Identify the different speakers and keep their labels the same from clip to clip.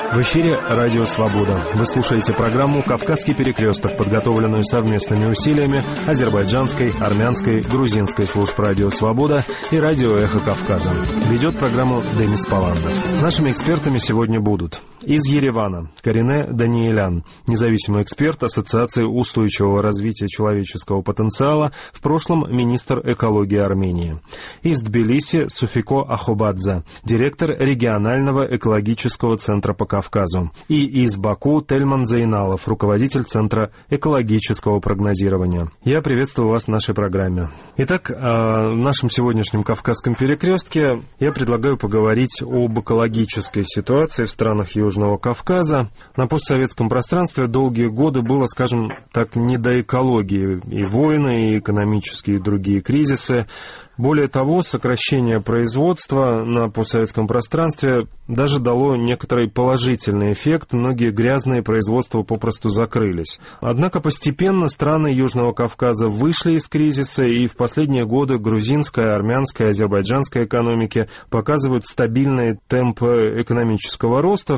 Speaker 1: В эфире «Радио Свобода». Вы слушаете программу «Кавказский перекресток», подготовленную совместными усилиями азербайджанской, армянской, грузинской служб «Радио Свобода» и «Радио Эхо Кавказа». Ведет программу Денис Паландов. Нашими экспертами сегодня будут из Еревана Карине Даниэлян, независимый эксперт Ассоциации устойчивого развития человеческого потенциала, в прошлом министр экологии Армении. Из Тбилиси Суфико Ахобадзе, директор регионального экологического центра по Кавказу. И из Баку Тельман Зейналов, руководитель Центра экологического прогнозирования. Я приветствую вас в нашей программе. Итак, в нашем сегодняшнем Кавказском перекрестке я предлагаю поговорить об экологической ситуации в странах Южного Кавказа. На постсоветском пространстве долгие годы было, скажем так, не до экологии. И войны, и экономические, и другие кризисы. Более того, сокращение производства на постсоветском пространстве даже дало некоторый положительный эффект. Многие грязные производства попросту закрылись. Однако постепенно страны Южного Кавказа вышли из кризиса, и в последние годы грузинская, армянская, азербайджанская экономики показывают стабильные темпы экономического роста.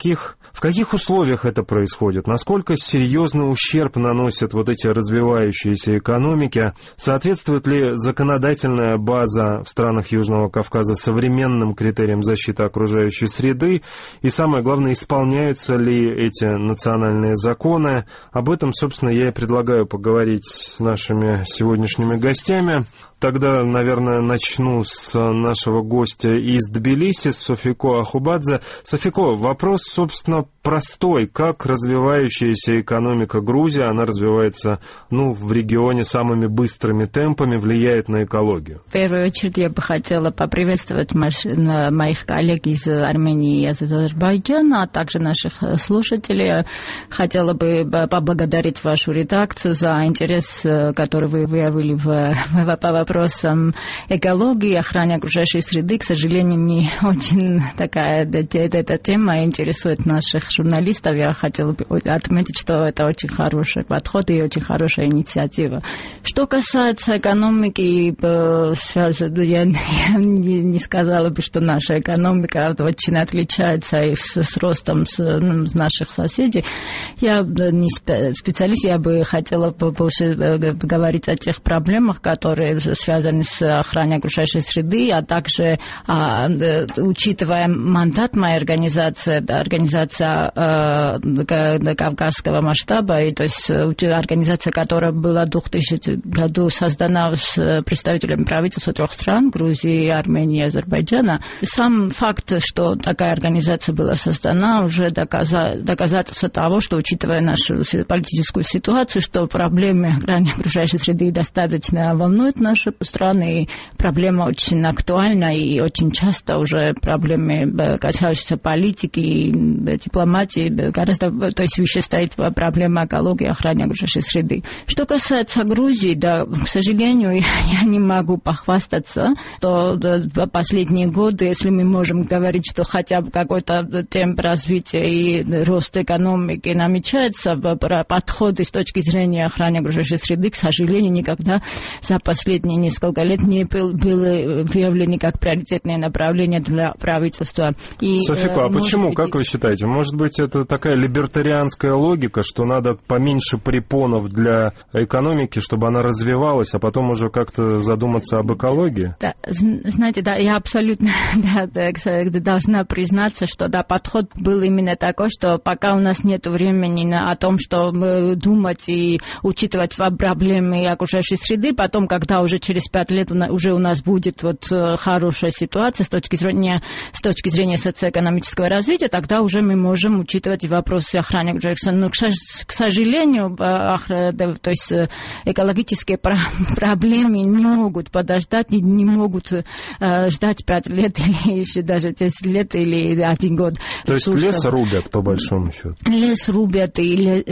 Speaker 1: В каких условиях это происходит? Насколько серьезный ущерб наносят вот эти развивающиеся экономики? Соответствует ли законодательная база в странах Южного Кавказа современным критериям защиты окружающей среды? И самое главное, исполняются ли эти национальные законы? Об этом, собственно, я и предлагаю поговорить с нашими сегодняшними гостями. Тогда, наверное, начну с нашего гостя из Тбилиси, с Суфико Ахобадзе. Суфико, вопрос, собственно, простой. Как развивающаяся экономика Грузии, она развивается, в регионе самыми быстрыми темпами, влияет на экологию?
Speaker 2: В первую очередь я бы хотела поприветствовать моих коллег из Армении и Азербайджана, а также наших слушателей. Хотела бы поблагодарить вашу редакцию за интерес, который вы выявили по вопросам экологии и охраны окружающей среды. К сожалению, не очень эта тема интересует наших журналистов. Я хотела бы отметить, что это очень хороший подход и очень хорошая инициатива. Что касается экономики, я не сказала бы, что наша экономика очень отличается с ростом наших соседей. Я не специалист, я бы хотела больше говорить о тех проблемах, которые связаны с охраной окружающей среды, а также, учитывая мандат моей организации, организация кавказского масштаба, и, то есть организация, которая была в 2000 году создана с представителями правительства 3 стран, Грузии, Армении и Азербайджана. Сам факт, что такая организация была создана, уже доказательство того, что, учитывая нашу политическую ситуацию, что проблемы охраны окружающей среды достаточно волнуют наши страны, и проблема очень актуальна, и очень часто уже проблемы, касающиеся политики и дипломатии, гораздо, то есть выше стоит проблема экологии и охраны окружающей среды. Что касается Грузии, да, к сожалению, я не могу похвастаться, что в последние годы, если мы можем говорить, что хотя бы какой-то темп развития и рост экономики намечается, подходы с точки зрения охраны окружающей среды, к сожалению, никогда за последние несколько лет не были выявлены как приоритетные направления для правительства.
Speaker 1: Софико, а почему, как вы считаете? Может быть, это такая либертарианская логика, что надо поменьше препонов для экономики, чтобы она развивалась, а потом уже как-то задуматься об экологии?
Speaker 2: Да, знаете, да, я абсолютно должна признаться, что да, подход был именно такой, что пока у нас нет времени о том, что думать и учитывать проблемы окружающей среды, потом, когда уже через 5 лет уже у нас будет хорошая ситуация с точки зрения социоэкономического развития, тогда уже мы можем учитывать вопросы охраны окружающей среды. Но, к сожалению, то есть экологические проблемы не могут подождать, не могут ждать 5 лет или еще даже 10 лет или 1 год.
Speaker 1: То есть лес рубят, по большому счету? Лес
Speaker 2: рубят или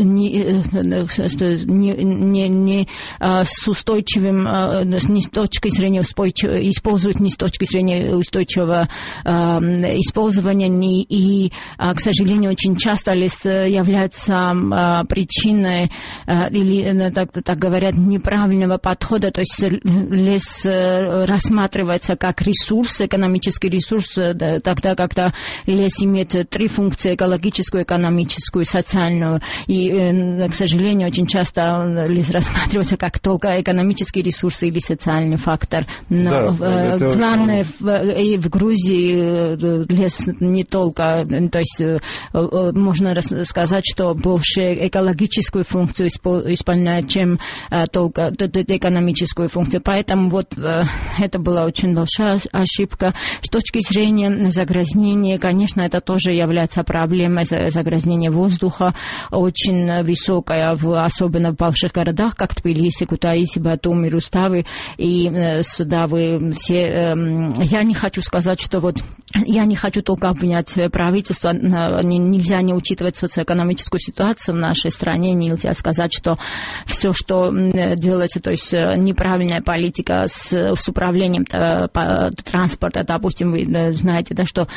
Speaker 2: не с устойчивым, не с точки зрения используют не с точки зрения устойчивого использования, и, к сожалению, сожалению, очень часто лес является причиной или, так говорят, неправильного подхода. То есть лес рассматривается как ресурс, экономический ресурс, тогда, когда лес имеет три функции: экологическую, экономическую, социальную. И, к сожалению, очень часто лес рассматривается как только экономический ресурс или социальный фактор. Но главное, и в Грузии лес не только, то есть можно сказать, что больше экологическую функцию исполняет, чем только экономическую функцию. Поэтому вот это была очень большая ошибка. С точки зрения загрязнения, конечно, это тоже является проблемой. Загрязнение воздуха очень высокое, особенно в больших городах, как Тбилиси, Кутаиси, Батуми, Рустави и Судавы. Все. Я не хочу сказать, что вот я не хочу только обвинять правительство. Нельзя не учитывать социоэкономическую ситуацию в нашей стране. Нельзя сказать, что все, что делается, то есть неправильная политика с управлением транспорта, допустим, вы знаете, да, что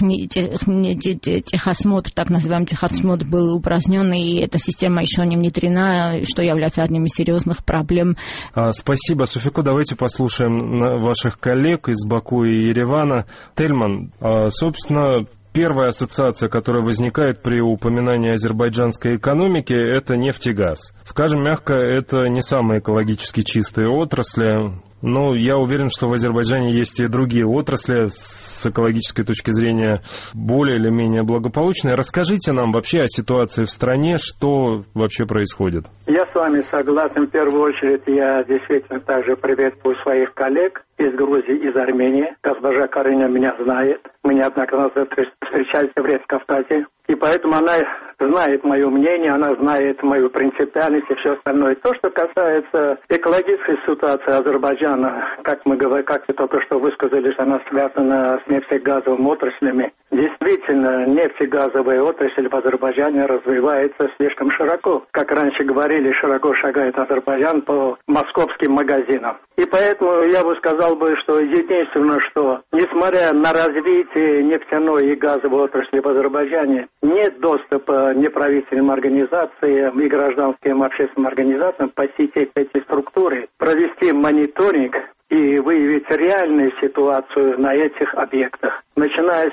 Speaker 2: техосмотр, так называемый техосмотр, был упразднен, и эта система еще не внедрена, что является одним из серьезных проблем.
Speaker 1: Спасибо, Суфико. Давайте послушаем ваших коллег из Баку и Еревана. Тельман, собственно, первая ассоциация, которая возникает при упоминании азербайджанской экономики, это нефть и газ. Скажем мягко, это не самые экологически чистые отрасли. Но я уверен, что в Азербайджане есть и другие отрасли с экологической точки зрения более или менее благополучные. Расскажите нам вообще о ситуации в стране, что вообще происходит.
Speaker 3: Я с вами согласен. В первую очередь я действительно также приветствую своих коллег из Грузии, из Армении. Госпожа Карина меня знает. Мы неоднократно встречались в Редкавказе. И поэтому она знает мое мнение, она знает мою принципиальность и все остальное. То, что касается экологической ситуации Азербайджана, как вы только что высказали, что она связана с нефтегазовыми отраслями. Действительно, нефтегазовая отрасль в Азербайджане развивается слишком широко. Как раньше говорили, широко шагает Азербайджан по московским магазинам. И поэтому я бы сказал, что единственное, что несмотря на развитие нефтяной и газовой отрасли в Азербайджане, нет доступа неправительственным организациям и гражданским общественным организациям посетить эти структуры, провести мониторинг и выявить реальную ситуацию на этих объектах. Начиная с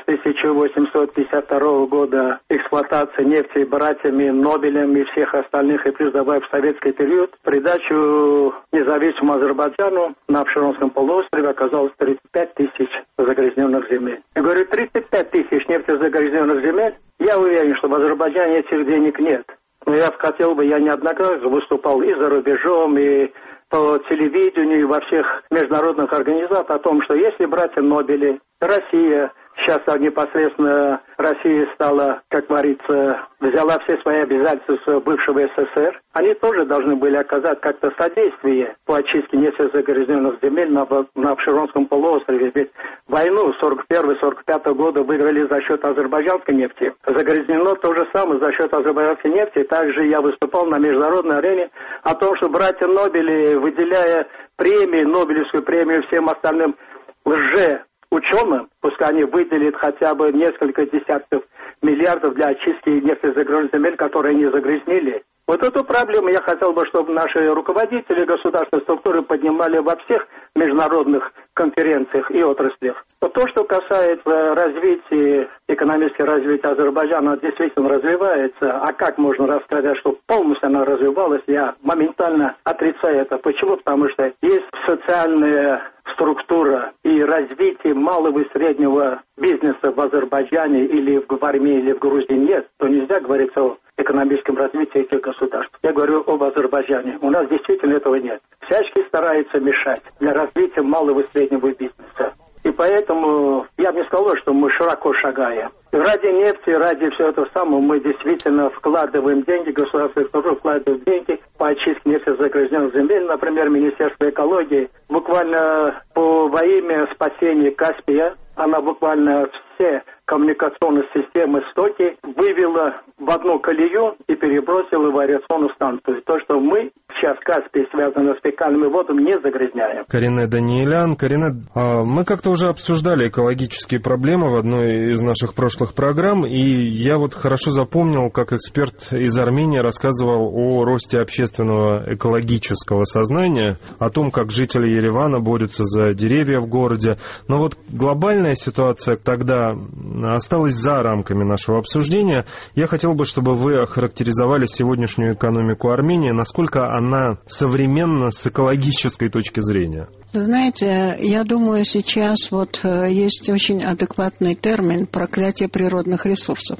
Speaker 3: 1852 года эксплуатации нефти братьями Нобелем и всех остальных, и плюс добавив в советский период, придачу независимому Азербайджану на Абшеронском полуострове оказалось 35 тысяч загрязненных земель. Я говорю, 35 тысяч нефтезагрязненных земель, я уверен, что в Азербайджане этих денег нет. Но я неоднократно выступал и за рубежом, и по телевидению, и во всех международных организациях о том, что если братья Нобели, Россия, сейчас непосредственно Россия стала, как говорится, взяла все свои обязательства бывшего СССР, они тоже должны были оказать как-то содействие по очистке нефтезагрязненных земель на Абшеронском полуострове. Ведь войну 41-45 года выиграли за счет азербайджанской нефти. Загрязнено то же самое за счет азербайджанской нефти. Также я выступал на международной арене о том, что братья Нобели, выделяя Нобелевскую премию всем остальным ученым, пускай они выделят хотя бы несколько десятков миллиардов для очистки нефтезагрязненных земель, которые не загрязнили. Вот эту проблему я хотел бы, чтобы наши руководители государственной структуры поднимали во всех международных конференциях и отраслях. Вот то, что касается развития, экономического развития Азербайджана, она действительно развивается. А как можно рассказать, что полностью она развивалась? Я моментально отрицаю это. Почему? Потому что есть социальная структура и развитие малого и среднего бизнеса в Азербайджане или в Армении, или в Грузии нет, то нельзя говорить о экономическом развитии этих государств. Я говорю об Азербайджане. У нас действительно этого нет. Всячески стараются мешать для развития малого и среднего бизнеса. И поэтому я бы не сказал, что мы широко шагаем. Ради нефти, ради всего этого самого мы действительно вкладываем деньги, государство вкладывает деньги по очистке нефтезагрязненных земель. Например, Министерство экологии буквально во имя спасения Каспия, она буквально все коммуникационные системы, стоки вывела в одну колею и перебросила в аэрационную станцию. То, что мы сейчас Каспий, связанный с фекальными водами, не загрязняем.
Speaker 1: Карине Даниэлян. Карине, мы как-то уже обсуждали экологические проблемы в одной из наших прошлых программ, и я вот хорошо запомнил, как эксперт из Армении рассказывал о росте общественного экологического сознания, о том, как жители Еревана борются за деревья в городе. Но вот глобальная ситуация тогда осталась за рамками нашего обсуждения. Я хотел бы, чтобы вы охарактеризовали сегодняшнюю экономику Армении, насколько она современна с экологической точки зрения.
Speaker 4: Знаете, я думаю, сейчас вот есть очень адекватный термин «проклятие природных ресурсов».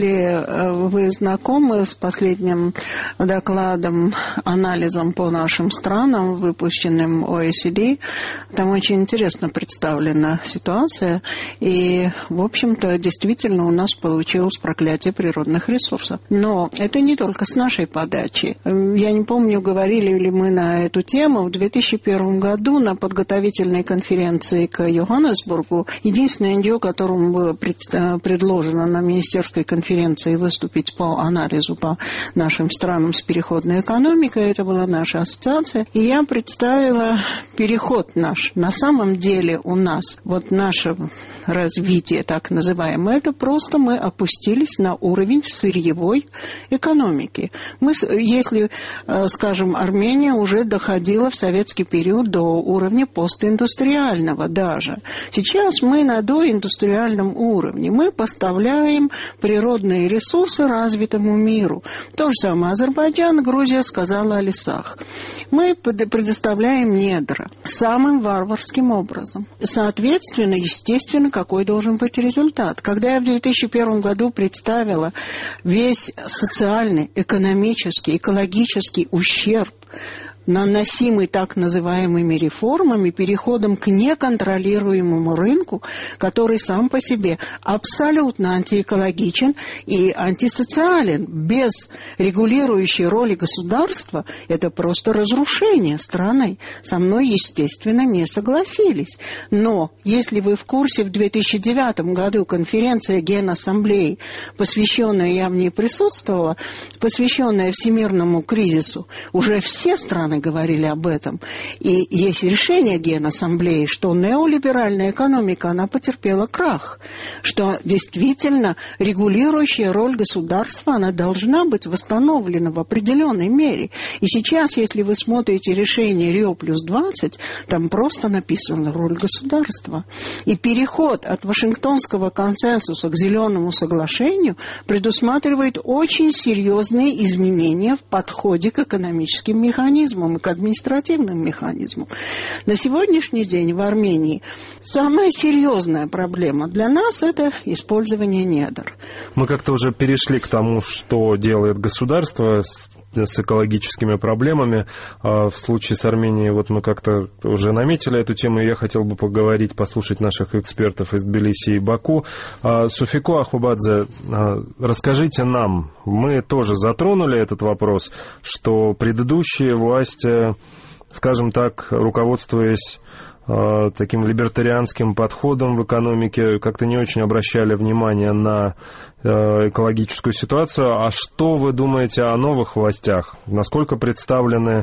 Speaker 4: Если вы знакомы с последним докладом, анализом по нашим странам, выпущенным OECD, там очень интересно представлена ситуация, и, в общем-то, действительно у нас получилось проклятие природных ресурсов. Но это не только с нашей подачи. Я не помню, говорили ли мы на эту тему. В 2001 году на подготовительной конференции к Йоханнесбургу единственное НГО, которому было предложено на министерской конференции выступить по анализу по нашим странам с переходной экономикой, это была наша ассоциация. И я представила переход наш. На самом деле у нас вот наше развитие, так называемое, это просто мы опустились на уровень сырьевой экономики. Мы, если, скажем, Армения уже доходила в советский период до уровня постиндустриального даже. Сейчас мы на доиндустриальном уровне. Мы поставляем природные ресурсы развитому миру. То же самое Азербайджан, Грузия сказала о лесах. Мы предоставляем недра самым варварским образом. Соответственно, естественно, какой должен быть результат. Когда я в 2001 году представила весь социальный, экономический, экологический ущерб, наносимый так называемыми реформами, переходом к неконтролируемому рынку, который сам по себе абсолютно антиэкологичен и антисоциален. Без регулирующей роли государства это просто разрушение страны. Со мной, естественно, не согласились. Но, если вы в курсе, в 2009 году конференция Генассамблеи, посвященная, я в ней присутствовала, посвященная всемирному кризису, уже все страны говорили об этом. И есть решение Генассамблеи, что неолиберальная экономика, она потерпела крах, что действительно регулирующая роль государства, она должна быть восстановлена в определенной мере. И сейчас, если вы смотрите решение Рио+20, там просто написана роль государства. И переход от Вашингтонского консенсуса к Зеленому соглашению предусматривает очень серьезные изменения в подходе к экономическим механизмам и к административным механизмам. На сегодняшний день в Армении самая серьезная проблема для нас – это использование недр.
Speaker 1: Мы как-то уже перешли к тому, что делает государство с экологическими проблемами. В случае с Арменией вот мы как-то уже наметили эту тему, и я хотел бы поговорить, послушать наших экспертов из Тбилиси и Баку. Суфико Ахубадзе, расскажите нам, мы тоже затронули этот вопрос, что предыдущие власти, скажем так, руководствуясь таким либертарианским подходом в экономике, как-то не очень обращали внимание на экологическую ситуацию. А что вы думаете о новых властях? Насколько представлены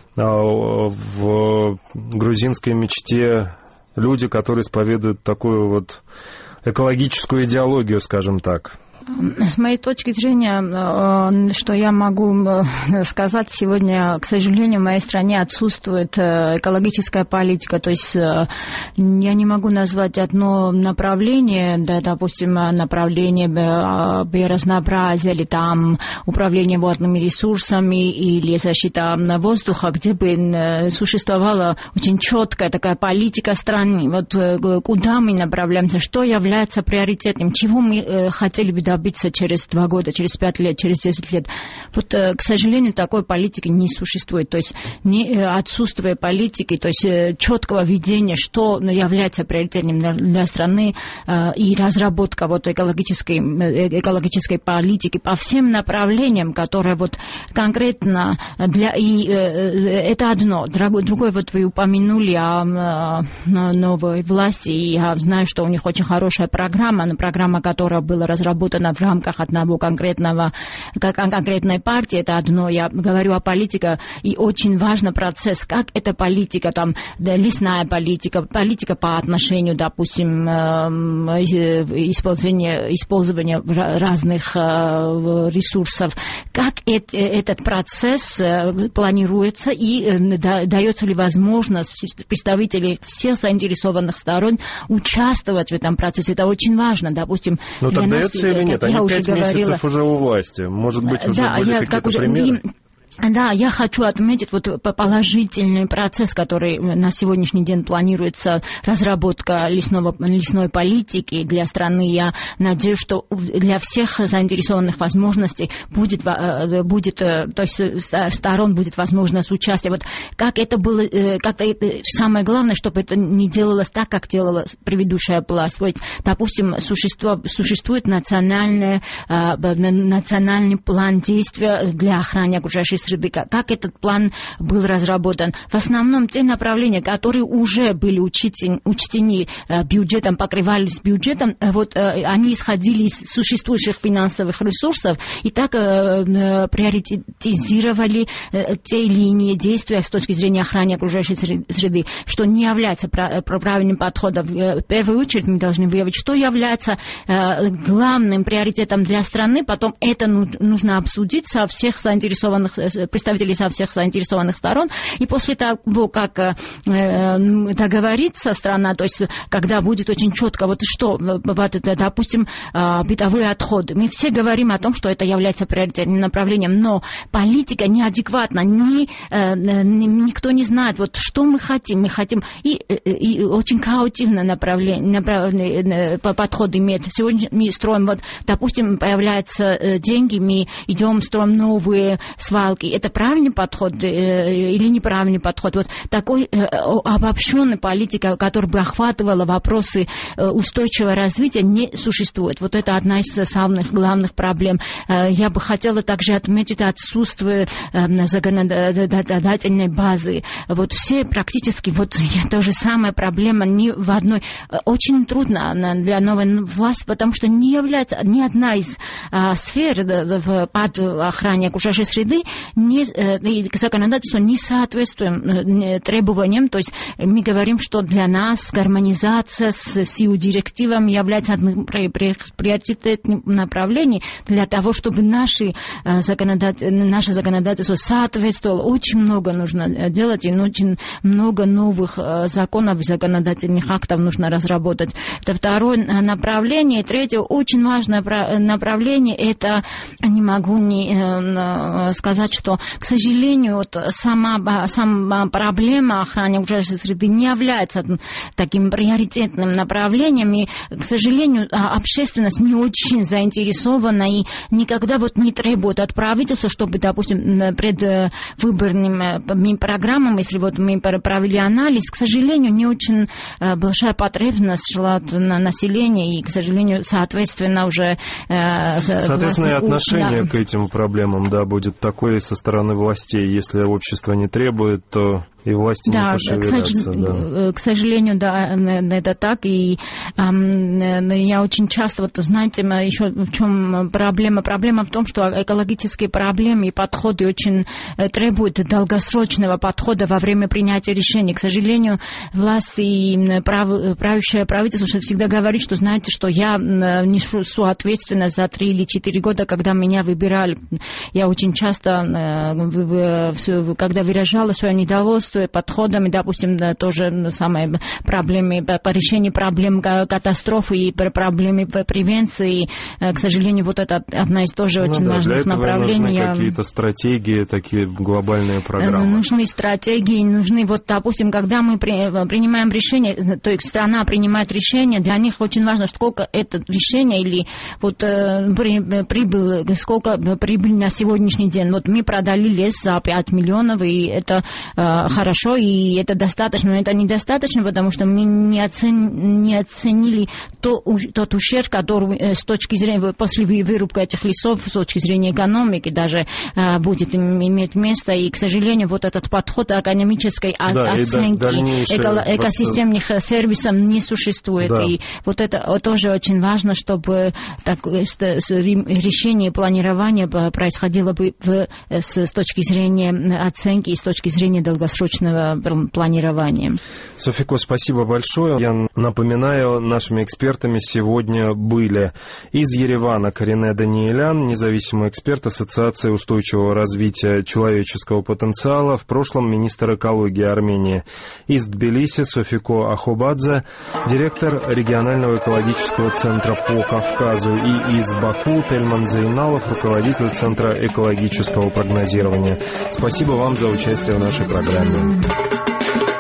Speaker 1: в грузинской мечте люди, которые исповедуют такую вот экологическую идеологию, скажем так?
Speaker 2: С моей точки зрения, что я могу сказать, сегодня, к сожалению, в моей стране отсутствует экологическая политика. То есть я не могу назвать одно направление, да, допустим, направление биоразнообразия или там управление водными ресурсами или защита воздуха, где бы существовала очень четкая такая политика страны. Вот куда мы направляемся, что является приоритетным, чего мы хотели бы добиться через 2 года, через 5 лет, через 10 лет. Вот, к сожалению, такой политики не существует. То есть отсутствие политики, то есть четкого видения, что является приоритетным для страны, и разработка вот экологической политики по всем направлениям, которые вот конкретно это одно. Другое, вот вы упомянули о новой власти, и я знаю, что у них очень хорошая программа, но программа, которая была разработана реализована в рамках одной конкретной партии, это одно. Я говорю о политике, и очень важный процесс, как эта политика, там, лесная политика по отношению, допустим, использования разных ресурсов, как этот процесс планируется и дается ли возможность представителей всех заинтересованных сторон участвовать в этом процессе. Это очень важно, допустим.
Speaker 1: Но так дается или нет? Они 5 месяцев уже у власти. Может быть, уже были какие-то примеры?
Speaker 2: Да, я хочу отметить вот положительный процесс, который на сегодняшний день планируется, разработка лесной политики для страны. Я надеюсь, что для всех заинтересованных возможностей будет, то есть сторон будет возможность участия. Вот как это было, самое главное, чтобы это не делалось так, как делала предыдущая власть. Вот, допустим, существует национальный план действия для охраны окружающей среды. Как этот план был разработан? В основном те направления, которые уже были учтены бюджетом, покрывались бюджетом, вот они исходили из существующих финансовых ресурсов и так приоритизировали те линии действия с точки зрения охраны окружающей среды, что не является правильным подходом. В первую очередь мы должны выявить, что является главным приоритетом для страны, потом это нужно обсудить со всех заинтересованных представителей со всех заинтересованных сторон, и после того, как договорится страна, то есть когда будет очень четко, вот что, допустим, бытовые отходы. Мы все говорим о том, что это является приоритетным направлением, но политика неадекватна, никто не знает, вот что мы хотим. Мы хотим и очень хаотичное подход имеет. Сегодня мы строим, вот, допустим, появляются деньги, мы идем, строим новые свалки. Это правильный подход или неправильный подход? Вот такой обобщенной политики, которая бы охватывала вопросы устойчивого развития, не существует. Вот это одна из самых главных проблем. Я бы хотела также отметить отсутствие законодательной базы. Вот все практически, вот та же самая проблема ни в одной. Очень трудно для новой власти, потому что не является ни одна из сфер под охраной окружающей среды законодательство не соответствует требованиям. То есть мы говорим, что для нас гармонизация с СИУ директивами является одним приоритетным направлением для того, чтобы наше законодательство соответствовало. Очень много нужно делать, и очень много новых законов, законодательных актов нужно разработать. Это второе направление. Третье, очень важное направление, это не могу не сказать, что, к сожалению, вот сама проблема охраны окружающей среды не является таким приоритетным направлением, и, к сожалению, общественность не очень заинтересована и никогда вот не требует от правительства, чтобы, допустим, предвыборными программами, если вот мы провели анализ, к сожалению, не очень большая потребность шла на население, и, к сожалению, соответственно, уже...
Speaker 1: Соответственно, отношение к этим проблемам, да, будет такое со стороны властей. Если общество не требует, то и власти не пошевелятся.
Speaker 2: К сожалению, да, это так. И я очень часто, вот знаете, еще в чем проблема? Проблема в том, что экологические проблемы и подходы очень требуют долгосрочного подхода во время принятия решений. К сожалению, власти и правящее правительство всегда говорит, что, знаете, что я несу ответственность за 3 или 4 года, когда меня выбирали. Я очень часто, когда выражала свое недовольство подходами, допустим, тоже самые проблемы по решению проблем катастрофы и проблемы превенции. К сожалению, вот это одна из тоже очень важных направлений.
Speaker 1: Для этого нужны какие-то стратегии, такие глобальные программы.
Speaker 2: Нужны стратегии, нужны, вот, допустим, когда мы принимаем решение, то есть страна принимает решение, для них очень важно, сколько это решение или вот прибыль, сколько прибыль на сегодняшний день. Вот мы продали лес за 5 миллионов, и это хорошо, и это достаточно, но это недостаточно, потому что мы не оценили тот ущерб, который с точки зрения, после вырубки этих лесов, с точки зрения экономики даже будет иметь место, и, к сожалению, вот этот подход экономической оценки экосистемных сервисов не существует, и вот это тоже очень важно, чтобы решение планирования происходило бы с точки зрения оценки и с точки зрения долгосрочного планирования.
Speaker 1: Софико, спасибо большое. Я напоминаю, нашими экспертами сегодня были из Еревана Карине Даниэлян, независимый эксперт Ассоциации устойчивого развития человеческого потенциала, в прошлом министр экологии Армении. Из Тбилиси Софико Ахобадзе, директор регионального экологического центра по Кавказу, и из Баку Тельман Зейналов, руководитель Центра экологического прогнозирования. Спасибо вам за участие в нашей программе.